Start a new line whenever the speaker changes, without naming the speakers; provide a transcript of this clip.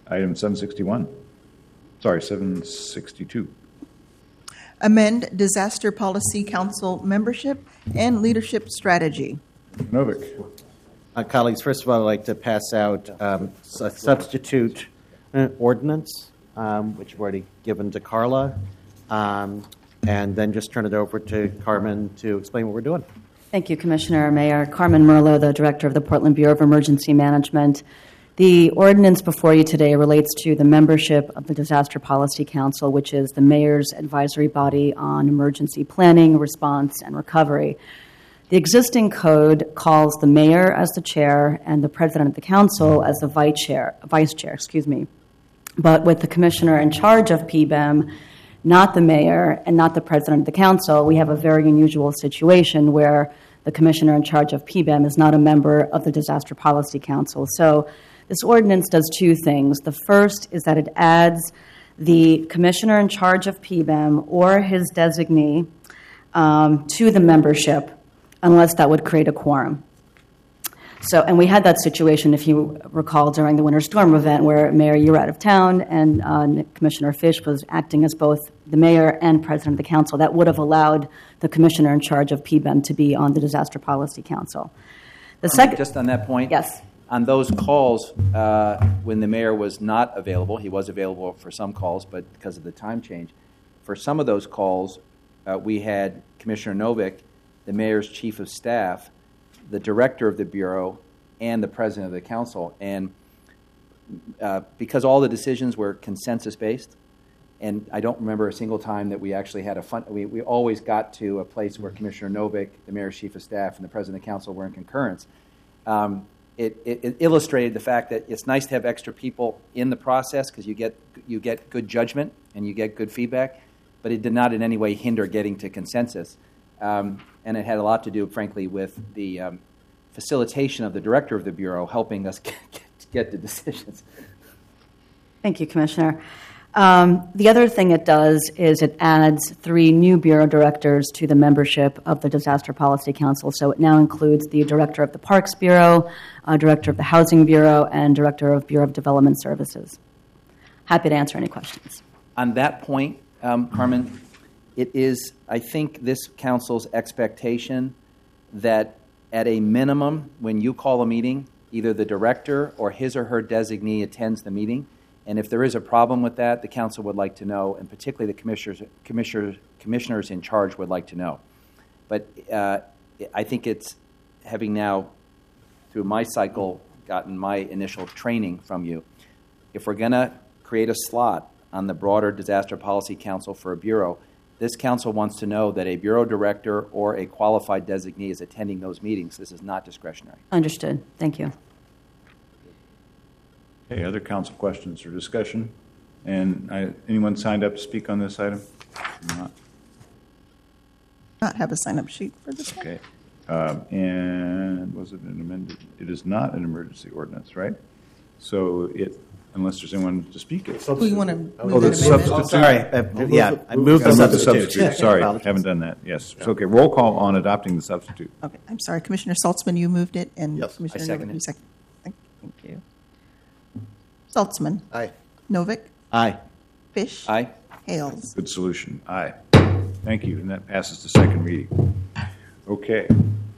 Item 761. Sorry, 762.
Amend Disaster Policy Council membership and leadership strategy.
Novick.
Colleagues, first of all, I'd like to pass out a substitute ordinance, which I've already given to Carla, and then just turn it over to Carmen to explain what we're doing.
Thank you, Commissioner. Mayor Carmen Merlo, the Director of the Portland Bureau of Emergency Management. The ordinance before you today relates to the membership of the Disaster Policy Council, which is the mayor's advisory body on emergency planning, response, and recovery. The existing code calls the mayor as the chair and the president of the council as the vice chair. But with the commissioner in charge of PBEM, not the mayor and not the president of the council, we have a very unusual situation where the commissioner in charge of PBEM is not a member of the Disaster Policy Council. So this ordinance does two things. The first is that it adds the commissioner in charge of PBEM or his designee to the membership, unless that would create a quorum. So, and we had that situation, if you recall, during the winter storm event where, Mayor, you were out of town and Commissioner Fish was acting as both the mayor and president of the council. That would have allowed the commissioner in charge of PBEM to be on the Disaster Policy Council. The second,
just on that point?
Yes.
On those calls, when the mayor was not available, he was available for some calls, but because of the time change, for some of those calls, we had Commissioner Novick, the mayor's chief of staff, the director of the bureau, and the president of the council. And because all the decisions were consensus-based, and I don't remember a single time that we actually had we always got to a place where Commissioner Novick, the mayor's chief of staff, and the president of the council were in concurrence. It illustrated the fact that it's nice to have extra people in the process because you get good judgment and you get good feedback, but it did not in any way hinder getting to consensus. And it had a lot to do, frankly, with the facilitation of the director of the bureau helping us get to decisions.
Thank you, Commissioner. The other thing it does is it adds 3 new bureau directors to the membership of the Disaster Policy Council. So it now includes the director of the Parks Bureau, director of the Housing Bureau, and director of Bureau of Development Services. Happy to answer any questions.
On that point, Carmen, it is, I think, this council's expectation that at a minimum, when you call a meeting, either the director or his or her designee attends the meeting. And if there is a problem with that, the council would like to know, and particularly the commissioners in charge would like to know. But I think it's, having now, through my cycle, gotten my initial training from you, if we're going to create a slot on the broader Disaster Policy Council for a bureau, this council wants to know that a bureau director or a qualified designee is attending those meetings. This is not discretionary.
Understood. Thank you.
Okay, other council questions or discussion? And anyone signed up to speak on this item?
Not have a sign-up sheet for this one.
Okay. And was it an amended? It is not an emergency ordinance, right? So unless there's anyone to speak it.
We want to
the
move that amendment.
substitute.
I moved the substitute.
Sorry, haven't done that. Yes. So, okay, roll call on adopting the substitute.
Okay, I'm sorry. Commissioner Saltzman, you moved it, and
Yes,
Commissioner
I second
Novick,
it.
you second. Thank you. Saltzman.
Aye.
Novick.
Aye.
Fish.
Aye.
Hales.
Good solution. Aye. Thank you. And that passes to second reading. Okay.